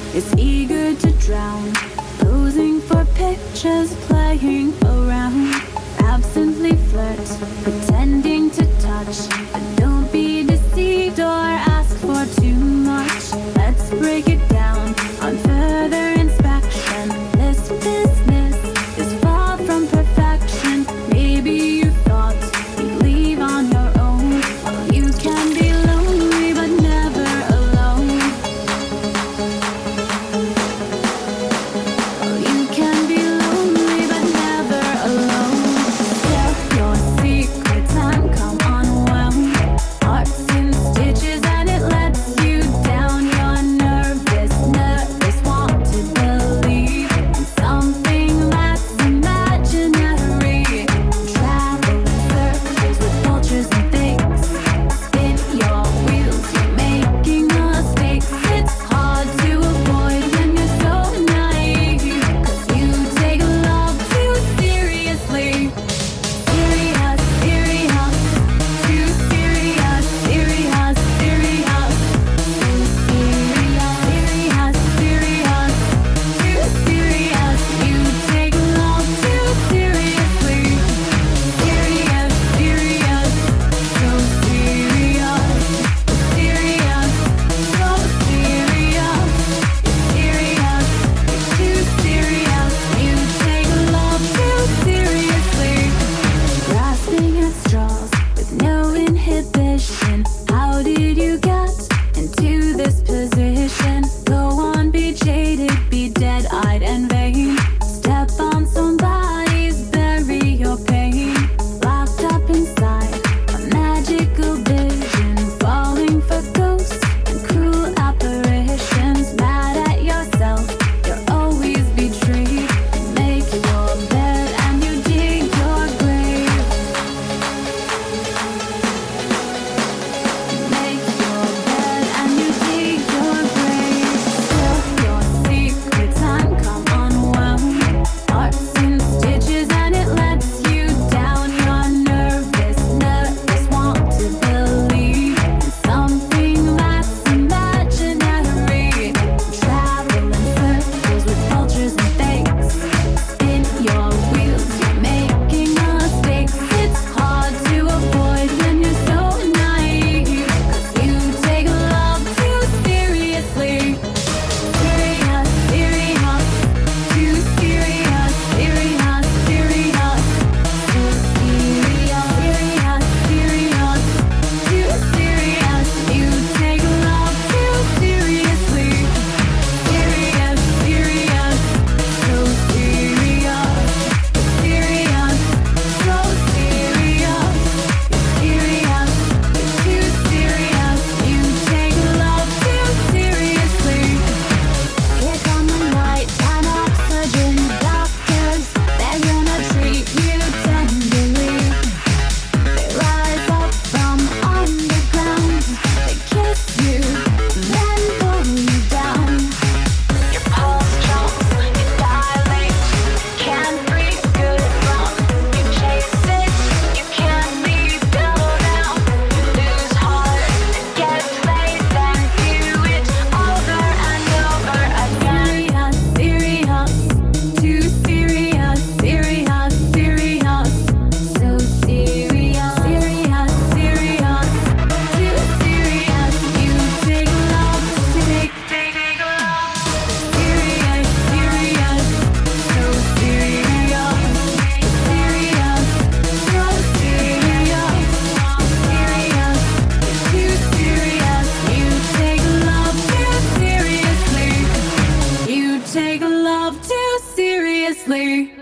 is eager to drown, posing for pictures, playing around. Absently flirt, pretending to touch, but don't be deceived or ask for too much. Let's break it down on further inspection. This business is far from perfection. Maybe you thought you'd leave on your own. Well, you can be lonely but never alone. Well, you can be lonely but never alone. Tell your secrets and come unwound. Hearts in stitches and it lets you down. You're nervous, want to believe in something that's imaginary. Travel in circles with vultures and things. Spin your wheels, you're making mistakes. It's hard to avoid when you're so naive, 'cause you take love too seriously. Serious, serious, too serious, serious, serious. Serious, serious, too serious. You take love too seriously. Serious, serious, so serious. Serious, so serious. Serious, too serious. You take love too seriously. Grasping at straws with no inhibition. How did you get into this position? Go on, be jaded, be dead-eyed and vain. Step on somebody's, bury your pain. Locked up inside a magical vision, falling for ghosts and cruel apparitions. Mad at yourself, you're always betrayed. Make your bed and you dig your grave. Make your bed and you dig your grave. Spill your secrets and come unwound. Hearts in stitches and it lets you down. You're nervous, want to believe in something that's imaginary. Travel in circles with vultures and fakes. Spin your wheels, you're making mistakes. It's hard to avoid when you're so naive, 'cause you take love too seriously. Serious, serious, too serious, serious, serious. So serious, serious, serious, too serious. You take love too seriously. Serious, serious, so serious. Serious, so serious. Serious, too serious. You take love too seriously. Here come the night and oxygen doctors. They're gonna treat you tenderly. They rise up from underground. They kiss you, then pull you down. Your pulse jumps, you dilate. Can't breathe good wrong. You chase it, you can't leave, double down. You lose heart and get played, then do it over and over again. Serious, serious, too serious, serious, serious. So serious, serious, serious, too serious. You take love, take love. Serious, serious, so serious. Serious, so serious. Serious, too serious. You take love too seriously. You take love too seriously.